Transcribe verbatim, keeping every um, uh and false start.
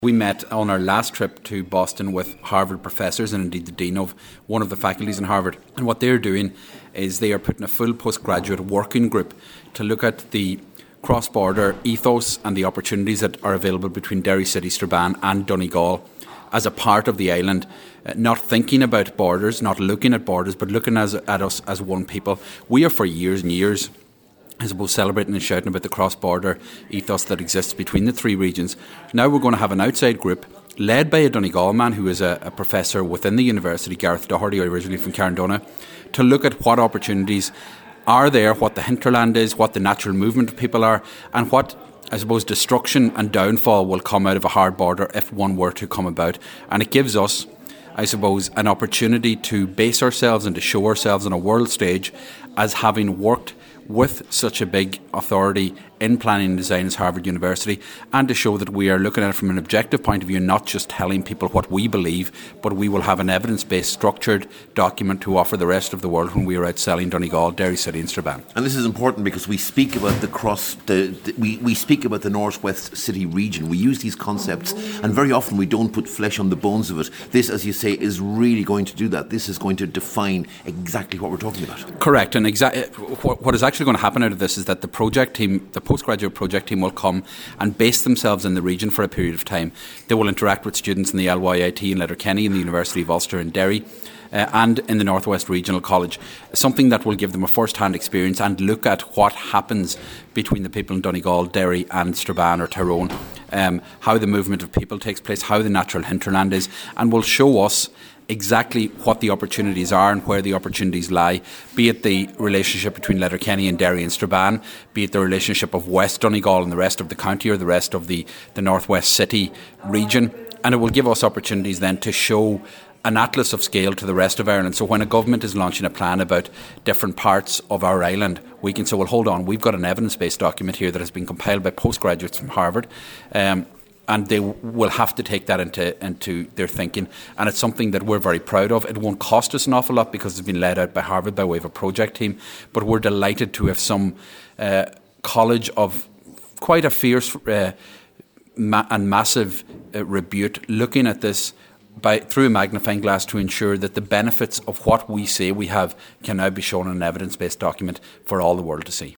We met on our last trip to Boston with Harvard professors and indeed the dean of one of the faculties in Harvard. And what they're doing is they are putting a full postgraduate working group to look at the cross-border ethos and the opportunities that are available between Derry City, Strabane and Donegal as a part of the island, uh, not thinking about borders, not looking at borders, but looking as, at us as one people. We are for years and years, I suppose, celebrating and shouting about the cross-border ethos that exists between the three regions. Now we're going to have an outside group led by a Donegal man who is a, a professor within the university, Gareth Doherty, originally from Carndona, to look at what opportunities are there, what the hinterland is, what the natural movement of people are, and what, I suppose, destruction and downfall will come out of a hard border if one were to come about. And it gives us, I suppose, an opportunity to base ourselves and to show ourselves on a world stage as having worked with such a big authority in planning and design as Harvard University, and to show that we are looking at it from an objective point of view, not just telling people what we believe, but we will have an evidence-based structured document to offer the rest of the world when we are out selling Donegal, Derry City and Strabane. And this is important because we speak about the cross, the, the, we, we speak about the Northwest City region. We use these concepts and very often we don't put flesh on the bones of it. This, as you say, is really going to do that. This is going to define exactly what we're talking about. Correct. And exa- what, what is actually going to happen out of this is that the project team, the postgraduate project team will come and base themselves in the region for a period of time. They will interact with students in the L Y I T in Letterkenny and the University of Ulster in Derry uh, and in the Northwest Regional College, something that will give them a first-hand experience and look at what happens between the people in Donegal, Derry and Strabane or Tyrone, um, how the movement of people takes place, how the natural hinterland is, and will show us exactly what the opportunities are and where the opportunities lie, be it the relationship between Letterkenny and Derry and Strabane, be it the relationship of West Donegal and the rest of the county or the rest of the, the Northwest City region. And it will give us opportunities then to show an atlas of scale to the rest of Ireland. So when a government is launching a plan about different parts of our island, we can say, well, hold on, we've got an evidence-based document here that has been compiled by postgraduates from Harvard, um, and they will have to take that into into their thinking. And it's something that we're very proud of. It won't cost us an awful lot because it's been led out by Harvard by way of a project team. But we're delighted to have some uh, college of quite a fierce uh, ma- and massive uh, repute looking at this by through a magnifying glass to ensure that the benefits of what we say we have can now be shown in an evidence-based document for all the world to see.